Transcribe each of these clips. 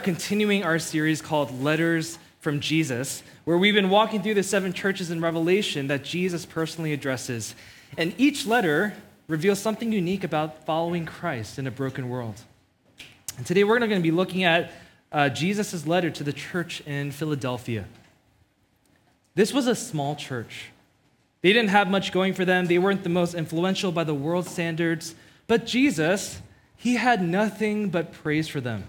Continuing our series called Letters from Jesus, where we've been walking through the 7 churches in Revelation that Jesus personally addresses. And each letter reveals something unique about following Christ in a broken world. And today we're going to be looking at Jesus' letter to the church in Philadelphia. This was a small church. They didn't have much going for them. They weren't the most influential by the world's standards. But Jesus, he had nothing but praise for them.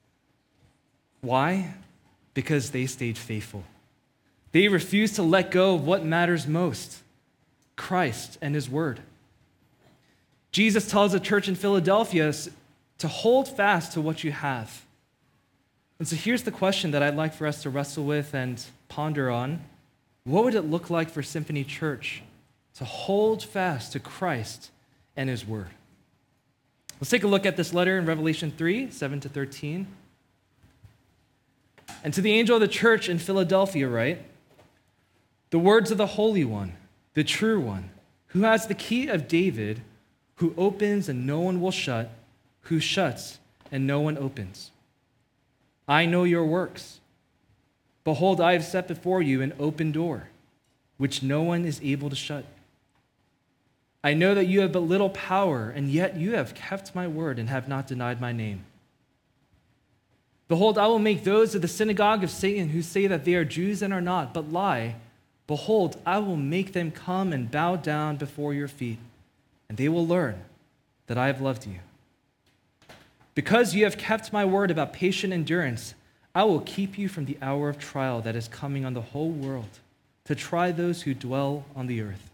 Why? Because they stayed faithful. They refused to let go of what matters most, Christ and his word. Jesus tells the church in Philadelphia to hold fast to what you have. And so here's the question that I'd like for us to wrestle with and ponder on. What would it look like for Symphony Church to hold fast to Christ and his word? Let's take a look at this letter in Revelation 3, 7-13. And to the angel of the church in Philadelphia write, the words of the Holy One, the true One, who has the key of David, who opens and no one will shut, who shuts and no one opens. I know your works. Behold, I have set before you an open door, which no one is able to shut. I know that you have but little power, and yet you have kept my word and have not denied my name. Behold, I will make those of the synagogue of Satan who say that they are Jews and are not, but lie. Behold, I will make them come and bow down before your feet, and they will learn that I have loved you. Because you have kept my word about patient endurance, I will keep you from the hour of trial that is coming on the whole world to try those who dwell on the earth.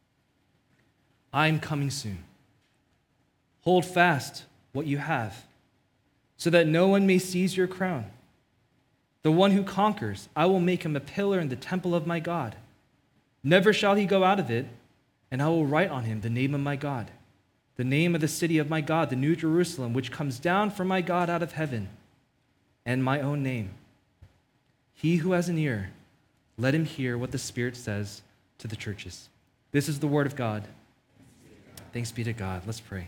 I am coming soon. Hold fast what you have, so that no one may seize your crown. The one who conquers, I will make him a pillar in the temple of my God. Never shall he go out of it, and I will write on him the name of my God, the name of the city of my God, the New Jerusalem, which comes down from my God out of heaven, and my own name. He who has an ear, let him hear what the Spirit says to the churches. This is the word of God. Thanks be to God. Let's pray.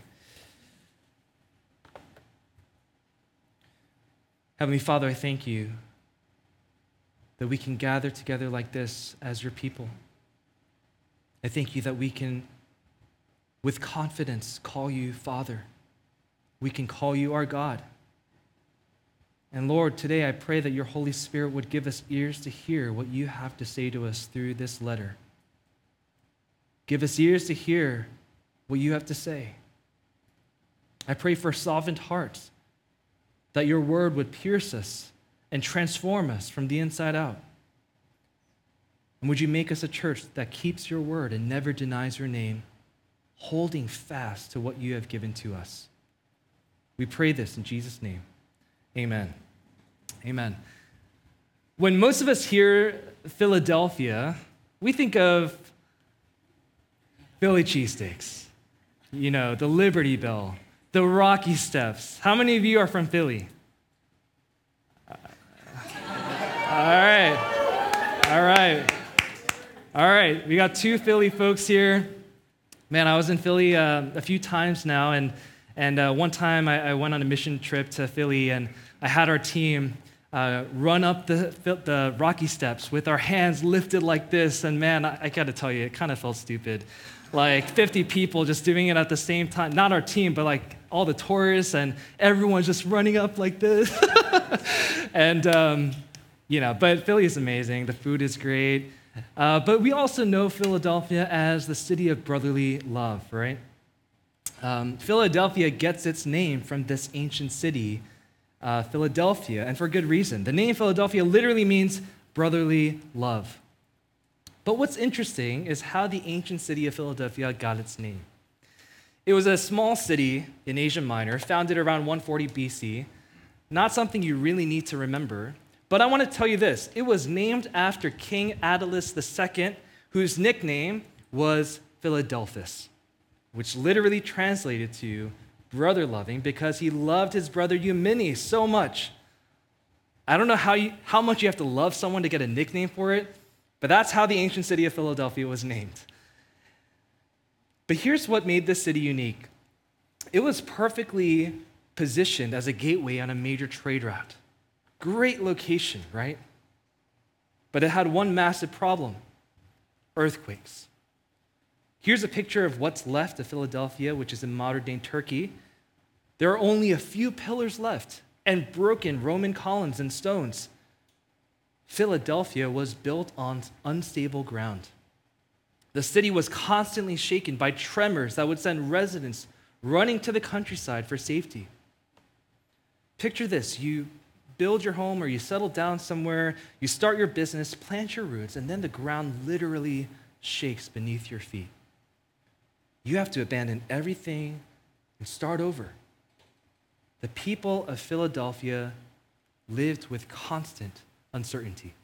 Heavenly Father, I thank you that we can gather together like this as your people. I thank you that we can, with confidence, call you Father. We can call you our God. And Lord, today I pray that your Holy Spirit would give us ears to hear what you have to say to us through this letter. Give us ears to hear what you have to say. I pray for softened hearts, that your word would pierce us and transform us from the inside out. And would you make us a church that keeps your word and never denies your name, holding fast to what you have given to us. We pray this in Jesus' name. Amen. Amen. When most of us hear Philadelphia, we think of Philly cheesesteaks, the Liberty Bell, the Rocky Steps. How many of you are from Philly? All right. We got 2 Philly folks here. Man, I was in Philly a few times now, and one time I went on a mission trip to Philly, and I had our team run up the Rocky Steps with our hands lifted like this, and man, I got to tell you, it kind of felt stupid. Like 50 people just doing it at the same time. Not our team, but like all the tourists and everyone's just running up like this. And, but Philly is amazing. The food is great. But we also know Philadelphia as the city of brotherly love, right? Philadelphia gets its name from this ancient city, Philadelphia, and for good reason. The name Philadelphia literally means brotherly love. But what's interesting is how the ancient city of Philadelphia got its name. It was a small city in Asia Minor, founded around 140 BC. Not something you really need to remember, but I want to tell you this. It was named after King Attalus II, whose nickname was Philadelphus, which literally translated to brother-loving because he loved his brother Eumenes so much. I don't know how much you have to love someone to get a nickname for it, but that's how the ancient city of Philadelphia was named. But here's what made this city unique. It was perfectly positioned as a gateway on a major trade route. Great location, right? But it had one massive problem: earthquakes. Here's a picture of what's left of Philadelphia, which is in modern-day Turkey. There are only a few pillars left and broken Roman columns and stones. Philadelphia was built on unstable ground. The city was constantly shaken by tremors that would send residents running to the countryside for safety. Picture this: you build your home or you settle down somewhere, you start your business, plant your roots, and then the ground literally shakes beneath your feet. You have to abandon everything and start over. The people of Philadelphia lived with constant uncertainty.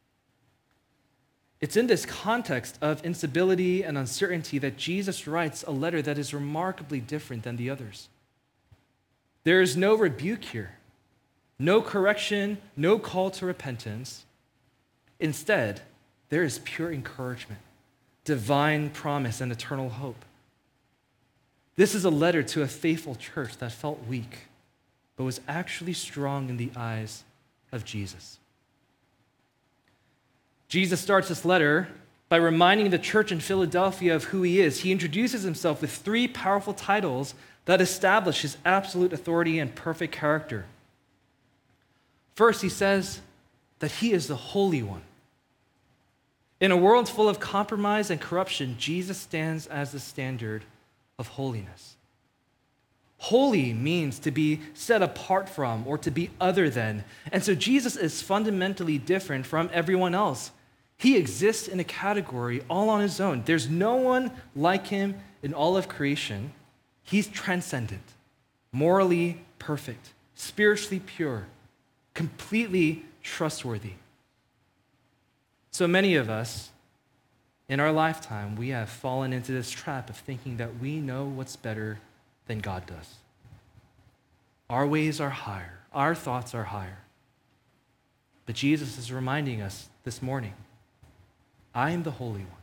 It's in this context of instability and uncertainty that Jesus writes a letter that is remarkably different than the others. There is no rebuke here, no correction, no call to repentance. Instead, there is pure encouragement, divine promise, and eternal hope. This is a letter to a faithful church that felt weak, but was actually strong in the eyes of Jesus. Jesus starts this letter by reminding the church in Philadelphia of who he is. He introduces himself with 3 powerful titles that establish his absolute authority and perfect character. First, he says that he is the Holy One. In a world full of compromise and corruption, Jesus stands as the standard of holiness. Holy means to be set apart from or to be other than. And so Jesus is fundamentally different from everyone else. He exists in a category all on his own. There's no one like him in all of creation. He's transcendent, morally perfect, spiritually pure, completely trustworthy. So many of us, in our lifetime, we have fallen into this trap of thinking that we know what's better than God does. Our ways are higher. Our thoughts are higher. But Jesus is reminding us this morning, I am the Holy One.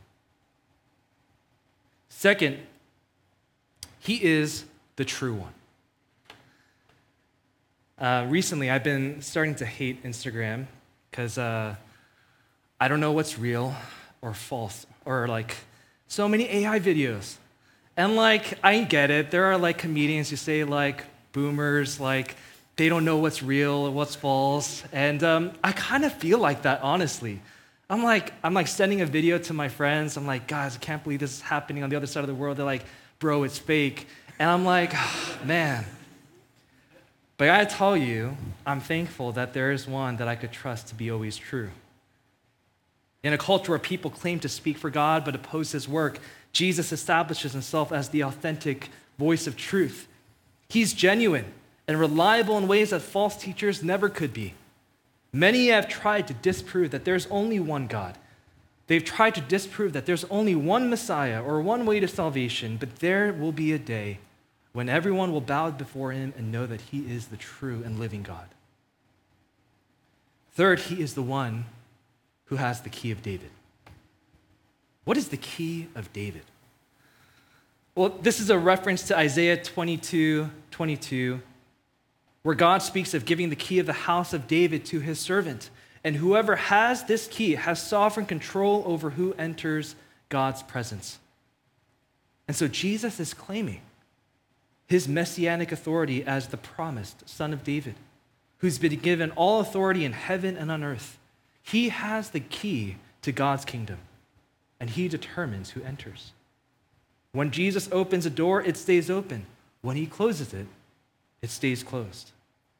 Second, he is the true one. Recently, I've been starting to hate Instagram because I don't know what's real or false, or so many AI videos. And I get it. There are comedians who say boomers, they don't know what's real or what's false. And I kind of feel like that, honestly. I'm sending a video to my friends. I'm like, guys, I can't believe this is happening on the other side of the world. They're like, bro, it's fake. And I'm like, oh, man. But I tell you, I'm thankful that there is one that I could trust to be always true. In a culture where people claim to speak for God but oppose his work, Jesus establishes himself as the authentic voice of truth. He's genuine and reliable in ways that false teachers never could be. Many have tried to disprove that there's only one God. They've tried to disprove that there's only one Messiah or one way to salvation, but there will be a day when everyone will bow before him and know that he is the true and living God. Third, he is the one who has the key of David. What is the key of David? Well, this is a reference to Isaiah 22:22, where God speaks of giving the key of the house of David to his servant. And whoever has this key has sovereign control over who enters God's presence. And so Jesus is claiming his messianic authority as the promised Son of David, who's been given all authority in heaven and on earth. He has the key to God's kingdom, and he determines who enters. When Jesus opens a door, it stays open. When he closes it, it stays closed.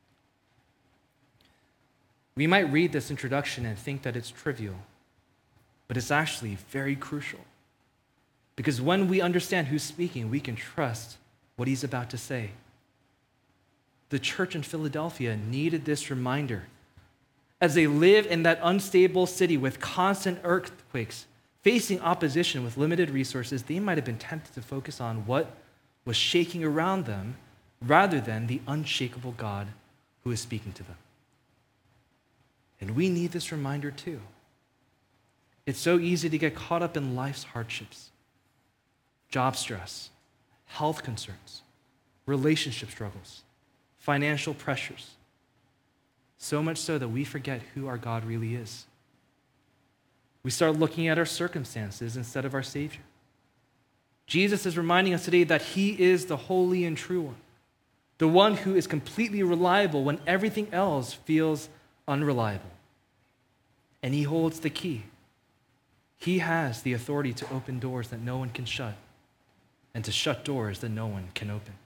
We might read this introduction and think that it's trivial, but it's actually very crucial. Because when we understand who's speaking, we can trust what he's about to say. The church in Philadelphia needed this reminder. As they live in that unstable city with constant earthquakes, facing opposition with limited resources, they might have been tempted to focus on what was shaking around them rather than the unshakable God who is speaking to them. And we need this reminder too. It's so easy to get caught up in life's hardships, job stress, health concerns, relationship struggles, financial pressures. so much so that we forget who our God really is. We start looking at our circumstances instead of our Savior. Jesus is reminding us today that he is the holy and true one, the one who is completely reliable when everything else feels unreliable. And he holds the key. He has the authority to open doors that no one can shut and to shut doors that no one can open.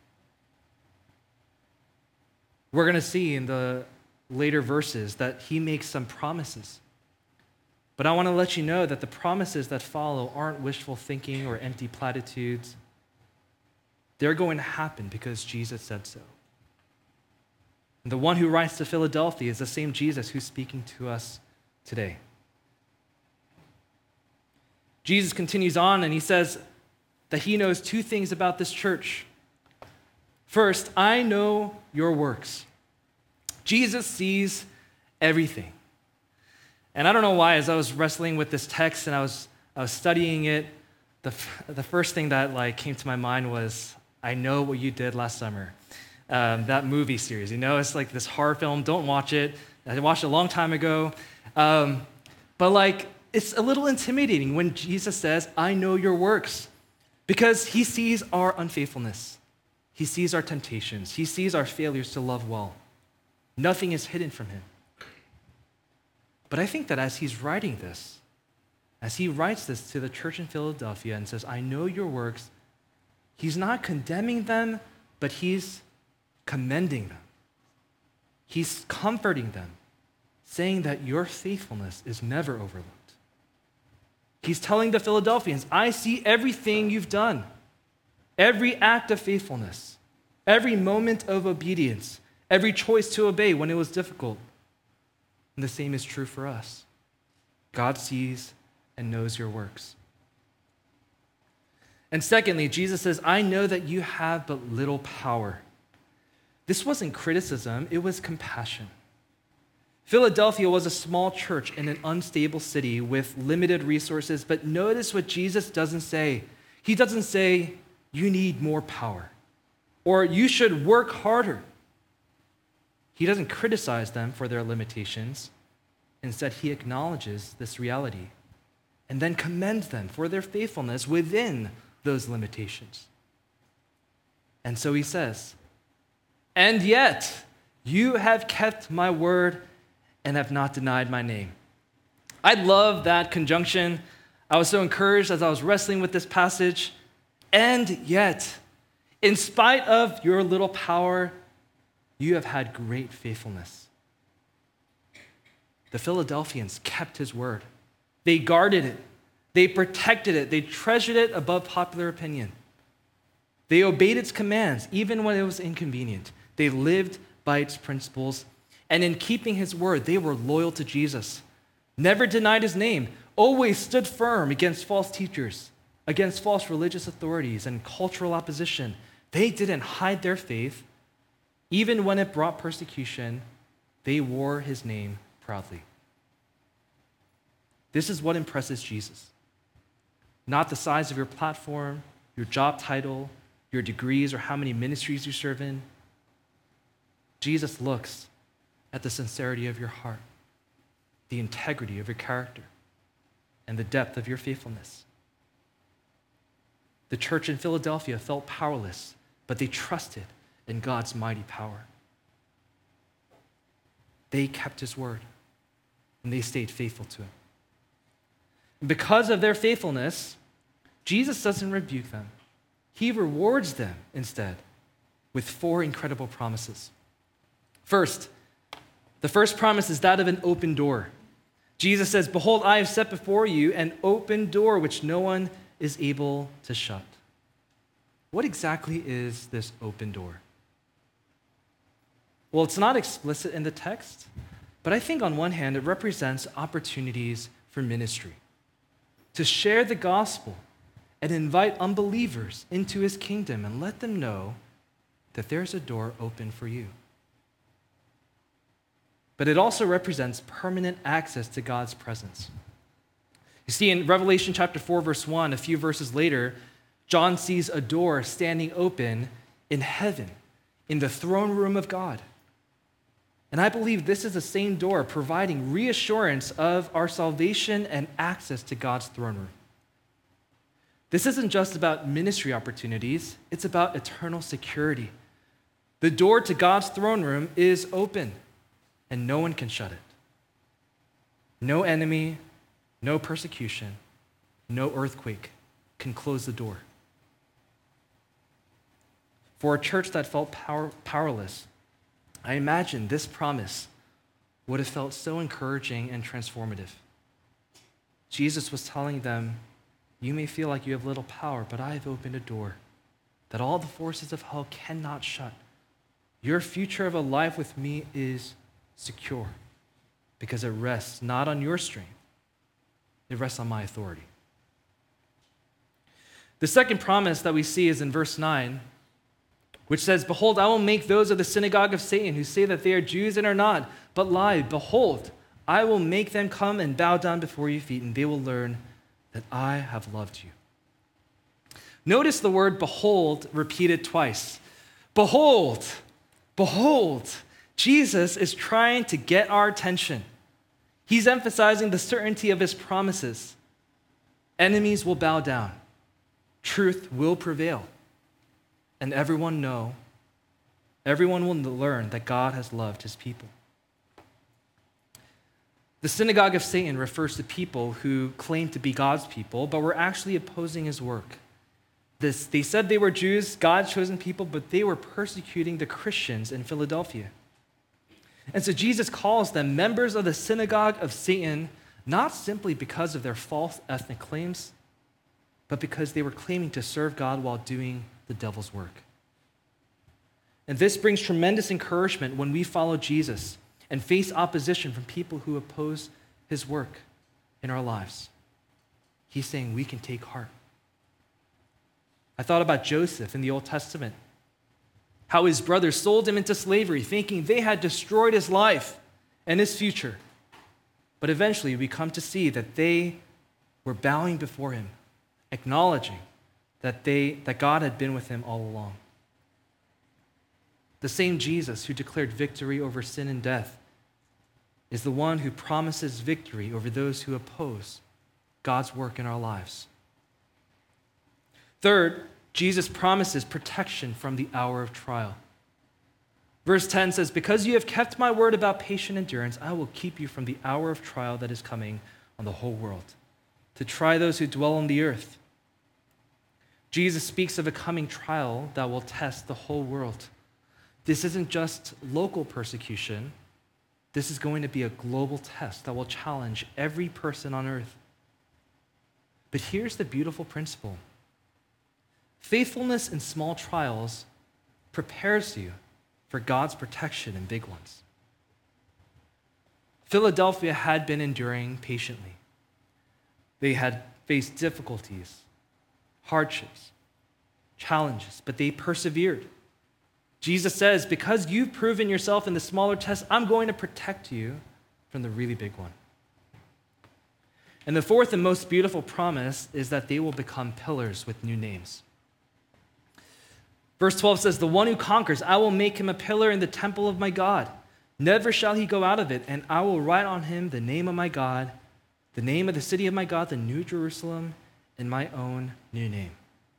We're going to see in the later verses that he makes some promises. But I want to let you know that the promises that follow aren't wishful thinking or empty platitudes. They're going to happen because Jesus said so. And the one who writes to Philadelphia is the same Jesus who's speaking to us today. Jesus continues on and he says that he knows two things about this church. First, I know your works. Jesus sees everything. And I don't know why, as I was wrestling with this text and I was studying it, the first thing that came to my mind was, I know what you did last summer. That movie series, it's like this horror film. Don't watch it. I watched it a long time ago. But it's a little intimidating when Jesus says, I know your works, because he sees our unfaithfulness. He sees our temptations. He sees our failures to love well. Nothing is hidden from him. But I think that as he's writing this, as he writes this to the church in Philadelphia and says, I know your works, he's not condemning them, but he's commending them. He's comforting them, saying that your faithfulness is never overlooked. He's telling the Philadelphians, I see everything you've done, every act of faithfulness, every moment of obedience, every choice to obey when it was difficult. And the same is true for us. God sees and knows your works. And secondly, Jesus says, I know that you have but little power. This wasn't criticism, it was compassion. Philadelphia was a small church in an unstable city with limited resources, but notice what Jesus doesn't say. He doesn't say, you need more power, or you should work harder. He doesn't criticize them for their limitations. Instead, he acknowledges this reality and then commends them for their faithfulness within those limitations. And so he says, and yet you have kept my word and have not denied my name. I love that conjunction. I was so encouraged as I was wrestling with this passage. And yet, in spite of your little power, you have had great faithfulness. The Philadelphians kept his word. They guarded it. They protected it. They treasured it above popular opinion. They obeyed its commands, even when it was inconvenient. They lived by its principles. And in keeping his word, they were loyal to Jesus, never denied his name, always stood firm against false teachers, against false religious authorities and cultural opposition. They didn't hide their faith. Even when it brought persecution, they wore his name proudly. This is what impresses Jesus. Not the size of your platform, your job title, your degrees, or how many ministries you serve in. Jesus looks at the sincerity of your heart, the integrity of your character, and the depth of your faithfulness. The church in Philadelphia felt powerless, but they trusted in God's mighty power. They kept his word, and they stayed faithful to him. And because of their faithfulness, Jesus doesn't rebuke them. He rewards them instead with 4 incredible promises. First, the first promise is that of an open door. Jesus says, behold, I have set before you an open door which no one is able to shut. What exactly is this open door? Well, it's not explicit in the text, but I think on one hand, it represents opportunities for ministry, to share the gospel and invite unbelievers into his kingdom and let them know that there's a door open for you. But it also represents permanent access to God's presence. You see, in Revelation chapter 4, verse 1, a few verses later, John sees a door standing open in heaven, in the throne room of God. And I believe this is the same door providing reassurance of our salvation and access to God's throne room. This isn't just about ministry opportunities, it's about eternal security. The door to God's throne room is open, and no one can shut it. No enemy, no persecution, no earthquake can close the door. For a church that felt powerless, I imagine this promise would have felt so encouraging and transformative. Jesus was telling them, you may feel like you have little power, but I have opened a door that all the forces of hell cannot shut. Your future of a life with me is secure because it rests not on your strength, it rests on my authority. The second promise that we see is in verse 9, which says, behold, I will make those of the synagogue of Satan who say that they are Jews and are not, but lie. Behold, I will make them come and bow down before your feet, and they will learn that I have loved you. Notice the word behold repeated twice. Behold, behold. Jesus is trying to get our attention. He's emphasizing the certainty of his promises. Enemies will bow down. Truth will prevail. And everyone will learn that God has loved his people. The synagogue of Satan refers to people who claim to be God's people, but were actually opposing his work. They said they were Jews, God's chosen people, but they were persecuting the Christians in Philadelphia. And so Jesus calls them members of the synagogue of Satan, not simply because of their false ethnic claims, but because they were claiming to serve God while doing the devil's work. And this brings tremendous encouragement when we follow Jesus and face opposition from people who oppose his work in our lives. He's saying we can take heart. I thought about Joseph in the Old Testament, how his brothers sold him into slavery, thinking they had destroyed his life and his future. But eventually we come to see that they were bowing before him, acknowledging that God had been with him all along. The same Jesus who declared victory over sin and death is the one who promises victory over those who oppose God's work in our lives. Third, Jesus promises protection from the hour of trial. Verse 10 says, because you have kept my word about patient endurance, I will keep you from the hour of trial that is coming on the whole world, to try those who dwell on the earth. Jesus speaks of a coming trial that will test the whole world. This isn't just local persecution. This is going to be a global test that will challenge every person on earth. But here's the beautiful principle. Faithfulness in small trials prepares you for God's protection in big ones. Philadelphia had been enduring patiently. They had faced difficulties, hardships, challenges, but they persevered. Jesus says, because you've proven yourself in the smaller tests, I'm going to protect you from the really big one. And the fourth and most beautiful promise is that they will become pillars with new names. Verse 12 says, the one who conquers, I will make him a pillar in the temple of my God. Never shall he go out of it, and I will write on him the name of my God, the name of the city of my God, the New Jerusalem, and my own new name.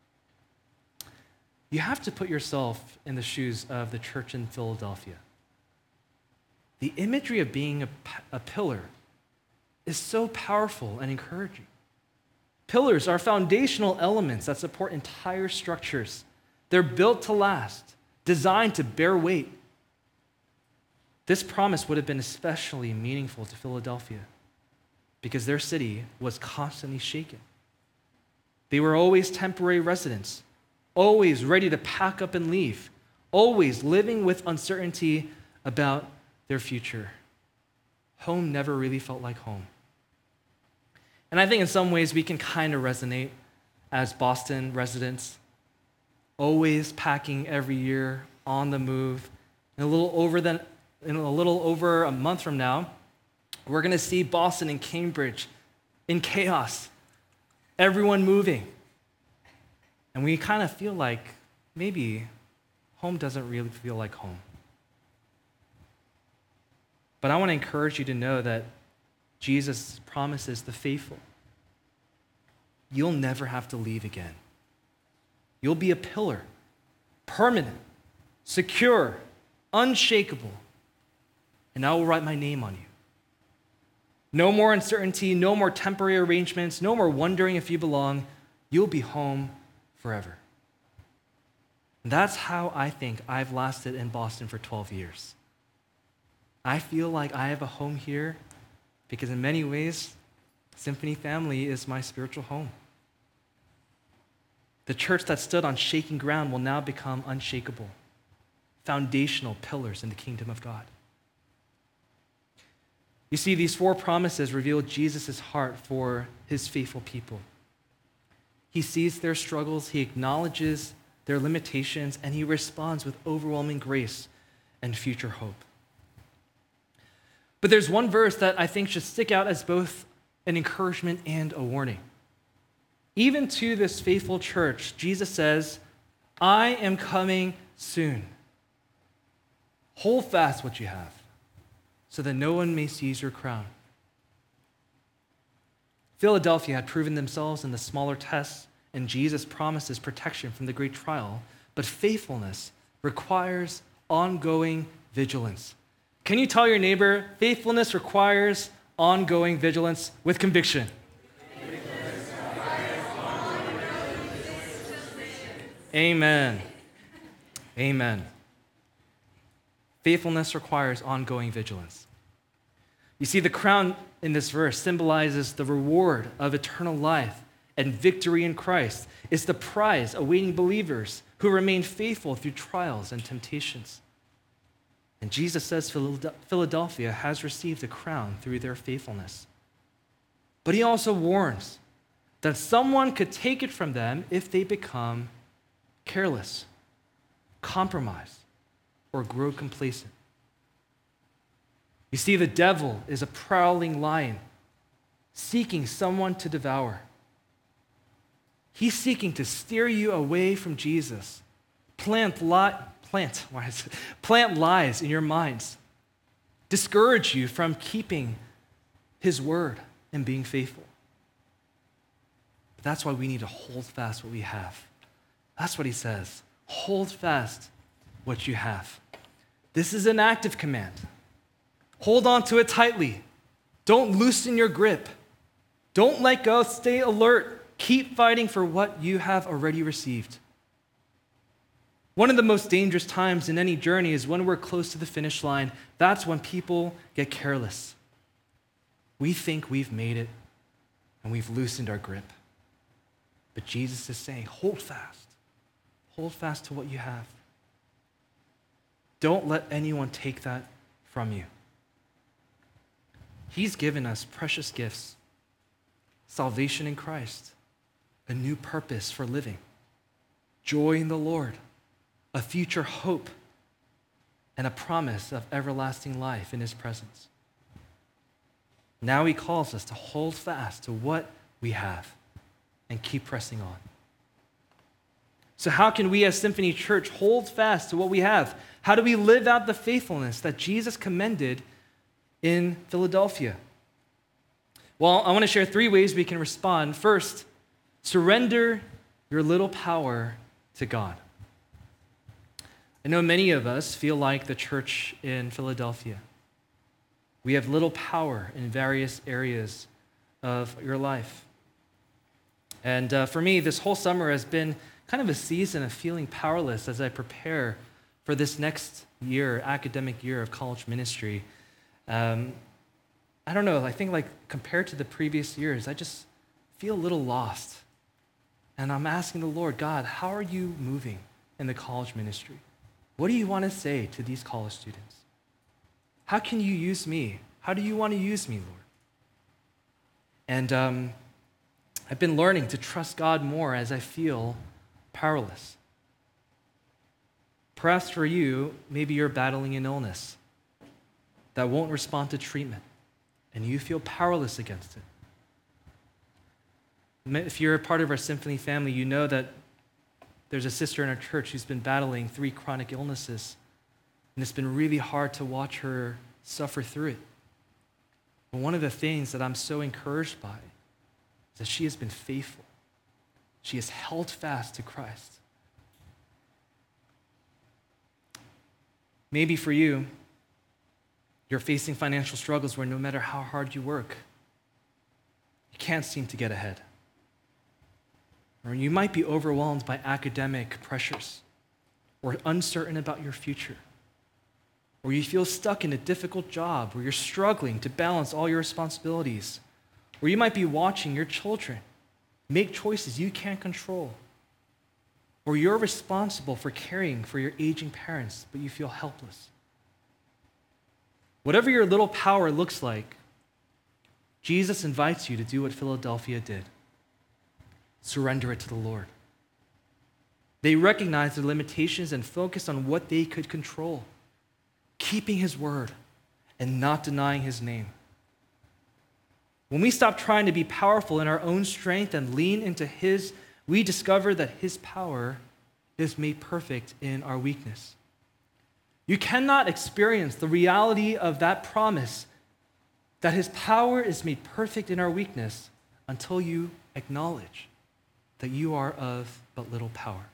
You have to put yourself in the shoes of the church in Philadelphia. The imagery of being a pillar is so powerful and encouraging. Pillars are foundational elements that support entire structures. They're built to last, designed to bear weight. This promise would have been especially meaningful to Philadelphia because their city was constantly shaken. They were always temporary residents, always ready to pack up and leave, always living with uncertainty about their future. Home never really felt like home. And I think in some ways we can kind of resonate as Boston residents, always packing every year, on the move. In a little over a month from now, we're going to see Boston and Cambridge in chaos, everyone moving. And we kind of feel like maybe home doesn't really feel like home. But I want to encourage you to know that Jesus promises the faithful, you'll never have to leave again. You'll be a pillar, permanent, secure, unshakable, and I will write my name on you. No more uncertainty, no more temporary arrangements, no more wondering if you belong. You'll be home forever. That's how I think I've lasted in Boston for 12 years. I feel like I have a home here because in many ways, Symphony Family is my spiritual home. The church that stood on shaking ground will now become unshakable, foundational pillars in the kingdom of God. You see, these 4 promises reveal Jesus' heart for his faithful people. He sees their struggles, he acknowledges their limitations, and he responds with overwhelming grace and future hope. But there's one verse that I think should stick out as both an encouragement and a warning. Even to this faithful church, Jesus says, I am coming soon. Hold fast what you have, so that no one may seize your crown. Philadelphia had proven themselves in the smaller tests, and Jesus promises protection from the great trial, but faithfulness requires ongoing vigilance. Can you tell your neighbor, faithfulness requires ongoing vigilance with conviction? Amen. Amen. Faithfulness requires ongoing vigilance. You see, the crown in this verse symbolizes the reward of eternal life and victory in Christ. It's the prize awaiting believers who remain faithful through trials and temptations. And Jesus says Philadelphia has received a crown through their faithfulness. But he also warns that someone could take it from them if they become careless, compromise, or grow complacent. You see, the devil is a prowling lion seeking someone to devour. He's seeking to steer you away from Jesus, plant lies in your minds, discourage you from keeping his word and being faithful. But that's why we need to hold fast what we have. That's what he says. Hold fast what you have. This is an active command. Hold on to it tightly. Don't loosen your grip. Don't let go. Stay alert. Keep fighting for what you have already received. One of the most dangerous times in any journey is when we're close to the finish line. That's when people get careless. We think we've made it and we've loosened our grip. But Jesus is saying, hold fast. Hold fast to what you have. Don't let anyone take that from you. He's given us precious gifts, salvation in Christ, a new purpose for living, joy in the Lord, a future hope, and a promise of everlasting life in his presence. Now he calls us to hold fast to what we have and keep pressing on. So how can we as Symphony Church hold fast to what we have? How do we live out the faithfulness that Jesus commended in Philadelphia? Well, I want to share 3 ways we can respond. First, surrender your little power to God. I know many of us feel like the church in Philadelphia. We have little power in various areas of your life. And for me, this whole summer has been kind of a season of feeling powerless as I prepare for this next year, academic year of college ministry. I don't know, I think like compared to the previous years, I just feel a little lost. And I'm asking the Lord, God, how are you moving in the college ministry? What do you want to say to these college students? How can you use me? How do you want to use me, Lord? And I've been learning to trust God more as I feel powerless. Perhaps for you, maybe you're battling an illness that won't respond to treatment, and you feel powerless against it. If you're a part of our Symphony family, you know that there's a sister in our church who's been battling 3 chronic illnesses, and it's been really hard to watch her suffer through it. But one of the things that I'm so encouraged by is that she has been faithful. She has held fast to Christ. Maybe for you, you're facing financial struggles where no matter how hard you work, you can't seem to get ahead. Or you might be overwhelmed by academic pressures, or uncertain about your future. Or you feel stuck in a difficult job where you're struggling to balance all your responsibilities. Or you might be watching your children make choices you can't control. Or you're responsible for caring for your aging parents, but you feel helpless. Whatever your little power looks like, Jesus invites you to do what Philadelphia did. Surrender it to the Lord. They recognized their limitations and focused on what they could control, keeping his word and not denying his name. When we stop trying to be powerful in our own strength and lean into his, we discover that his power is made perfect in our weakness. You cannot experience the reality of that promise that his power is made perfect in our weakness until you acknowledge that you are of but little power.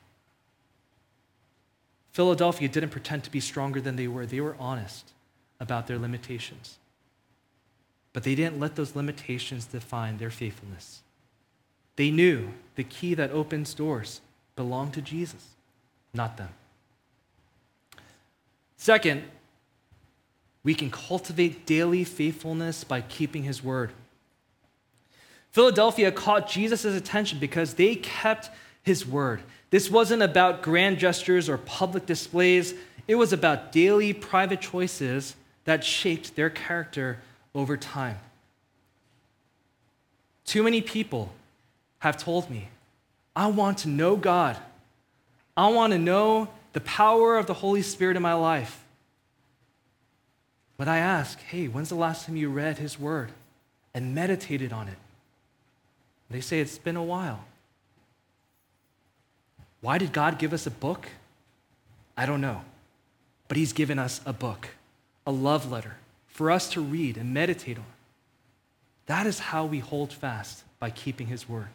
Philadelphia didn't pretend to be stronger than they were. They were honest about their limitations. But they didn't let those limitations define their faithfulness. They knew the key that opens doors belonged to Jesus, not them. Second, we can cultivate daily faithfulness by keeping his word. Philadelphia caught Jesus' attention because they kept his word. This wasn't about grand gestures or public displays. It was about daily private choices that shaped their character over time. Too many people have told me, I want to know God. I want to know the power of the Holy Spirit in my life. But I ask, hey, when's the last time you read his word and meditated on it? They say it's been a while. Why did God give us a book? I don't know. But he's given us a book, a love letter for us to read and meditate on. That is how we hold fast, by keeping his word.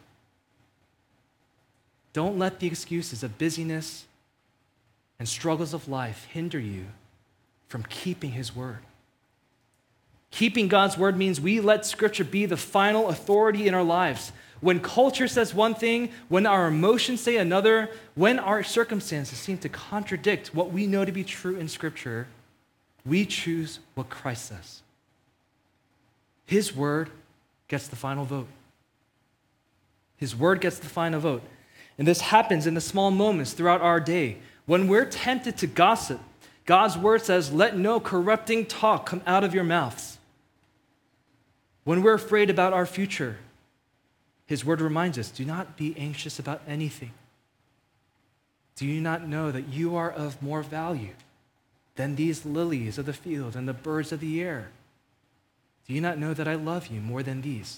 Don't let the excuses of busyness and struggles of life hinder you from keeping his word. Keeping God's word means we let Scripture be the final authority in our lives. When culture says one thing, when our emotions say another, when our circumstances seem to contradict what we know to be true in Scripture, we choose what Christ says. His word gets the final vote. His word gets the final vote. And this happens in the small moments throughout our day. When we're tempted to gossip, God's word says, let no corrupting talk come out of your mouths. When we're afraid about our future, his word reminds us, do not be anxious about anything. Do you not know that you are of more value than these lilies of the field and the birds of the air? Do you not know that I love you more than these?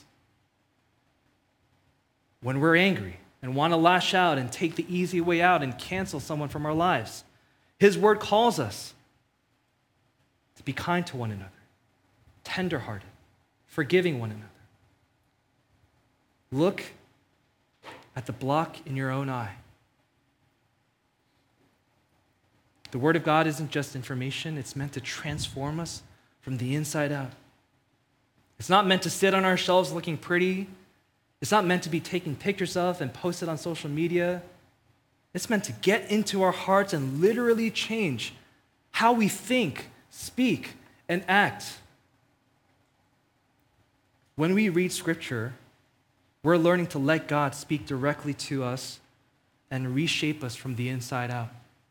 When we're angry and want to lash out and take the easy way out and cancel someone from our lives, his word calls us to be kind to one another, tenderhearted, forgiving one another. Look at the block in your own eye. The word of God isn't just information, it's meant to transform us from the inside out. It's not meant to sit on our shelves looking pretty. It's not meant to be taken pictures of and posted on social media. It's meant to get into our hearts and literally change how we think, speak, and act. When we read Scripture, we're learning to let God speak directly to us and reshape us from the inside out.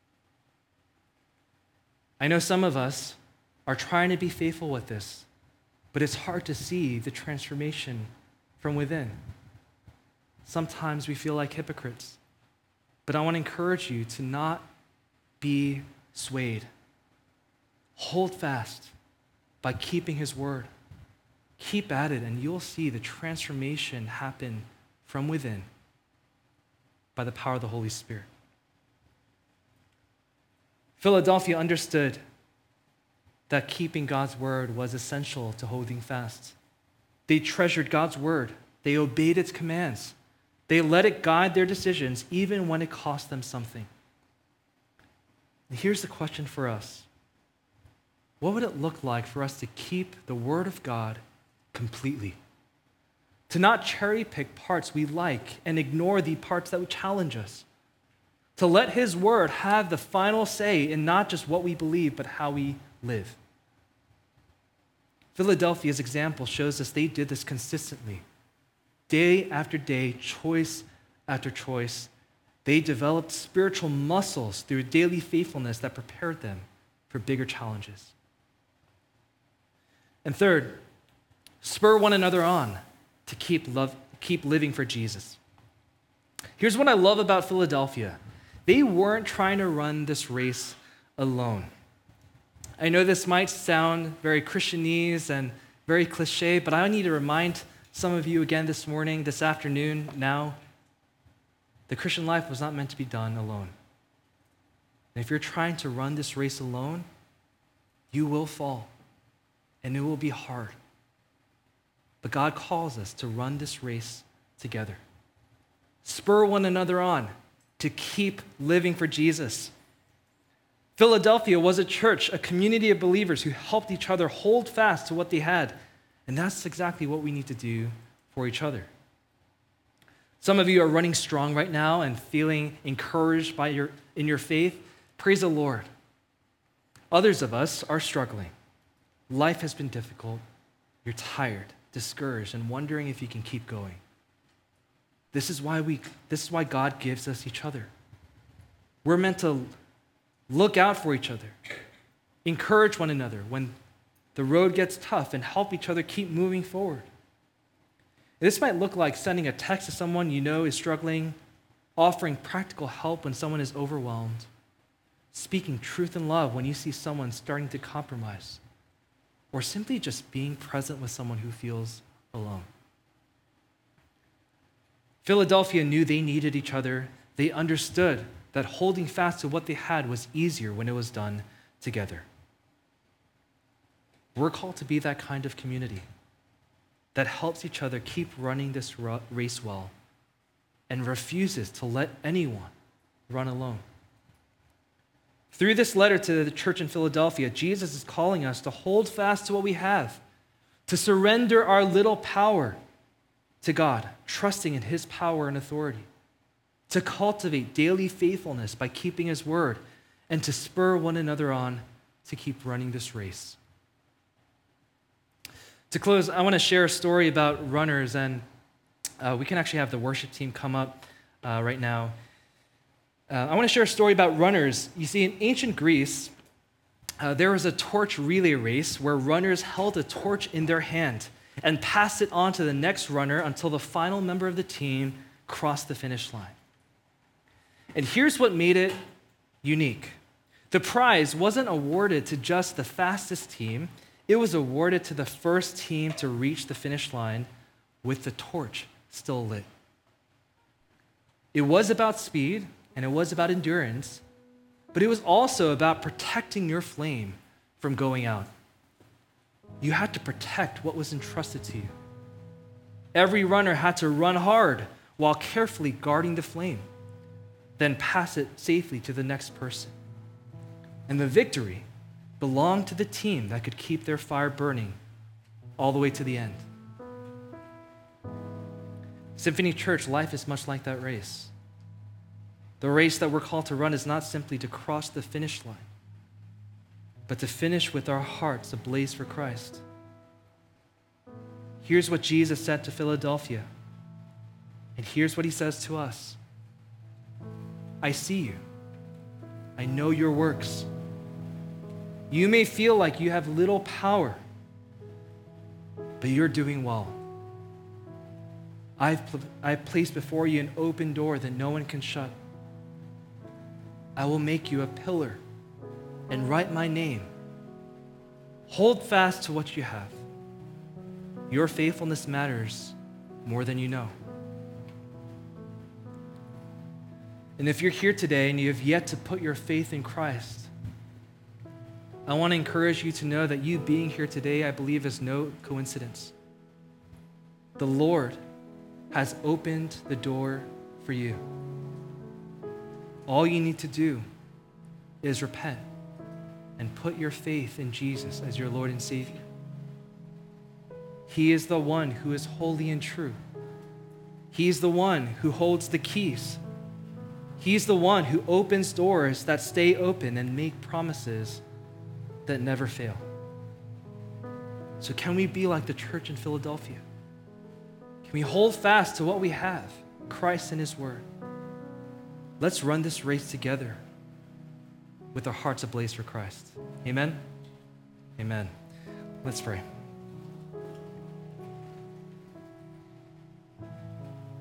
I know some of us are trying to be faithful with this, but it's hard to see the transformation from within. Sometimes we feel like hypocrites, but I want to encourage you to not be swayed. Hold fast by keeping his word. Keep at it, and you'll see the transformation happen from within by the power of the Holy Spirit. Philadelphia understood that keeping God's word was essential to holding fast. They treasured God's word. They obeyed its commands. They let it guide their decisions even when it cost them something. And here's the question for us. What would it look like for us to keep the word of God completely? To not cherry pick parts we like and ignore the parts that would challenge us. To let his word have the final say in not just what we believe, but how we live. Philadelphia's example shows us they did this consistently. Day after day, choice after choice, they developed spiritual muscles through daily faithfulness that prepared them for bigger challenges. And third, spur one another on to keep living for Jesus. Here's what I love about Philadelphia. They weren't trying to run this race alone. I know this might sound very Christianese and very cliche, but I need to remind some of you again this afternoon, now, the Christian life was not meant to be done alone. And if you're trying to run this race alone, you will fall, and it will be hard. But God calls us to run this race together. Spur one another on to keep living for Jesus. Philadelphia was a church, a community of believers who helped each other hold fast to what they had. And that's exactly what we need to do for each other. Some of you are running strong right now and feeling encouraged in your faith. Praise the Lord. Others of us are struggling. Life has been difficult. You're tired, discouraged, and wondering if you can keep going. This is why God gives us each other. We're meant to look out for each other, encourage one another when the road gets tough, and help each other keep moving forward. This might look like sending a text to someone you know is struggling, offering practical help when someone is overwhelmed, speaking truth and love when you see someone starting to compromise, or simply just being present with someone who feels alone. Philadelphia knew they needed each other. They understood that holding fast to what they had was easier when it was done together. We're called to be that kind of community that helps each other keep running this race well and refuses to let anyone run alone. Through this letter to the church in Philadelphia, Jesus is calling us to hold fast to what we have, to surrender our little power to God, trusting in his power and authority, to cultivate daily faithfulness by keeping his word, and to spur one another on to keep running this race. To close, I want to share a story about runners, and we can actually have the worship team come up right now. I want to share a story about runners. You see, in ancient Greece, there was a torch relay race where runners held a torch in their hand and passed it on to the next runner until the final member of the team crossed the finish line. And here's what made it unique. The prize wasn't awarded to just the fastest team. It was awarded to the first team to reach the finish line with the torch still lit. It was about speed and it was about endurance, but it was also about protecting your flame from going out. You had to protect what was entrusted to you. Every runner had to run hard while carefully guarding the flame, then pass it safely to the next person. And the victory belonged to the team that could keep their fire burning all the way to the end. Symphony Church, life is much like that race. The race that we're called to run is not simply to cross the finish line, but to finish with our hearts ablaze for Christ. Here's what Jesus said to Philadelphia, and here's what he says to us. I see you. I know your works. You may feel like you have little power, but you're doing well. I've placed before you an open door that no one can shut. I will make you a pillar and write my name. Hold fast to what you have. Your faithfulness matters more than you know. And if you're here today and you have yet to put your faith in Christ, I want to encourage you to know that you being here today, I believe, is no coincidence. The Lord has opened the door for you. All you need to do is repent and put your faith in Jesus as your Lord and Savior. He is the one who is holy and true. He is the one who holds the keys. He's the one who opens doors that stay open and make promises that never fail. So can we be like the church in Philadelphia? Can we hold fast to what we have, Christ and his word? Let's run this race together with our hearts ablaze for Christ. Amen? Amen. Let's pray.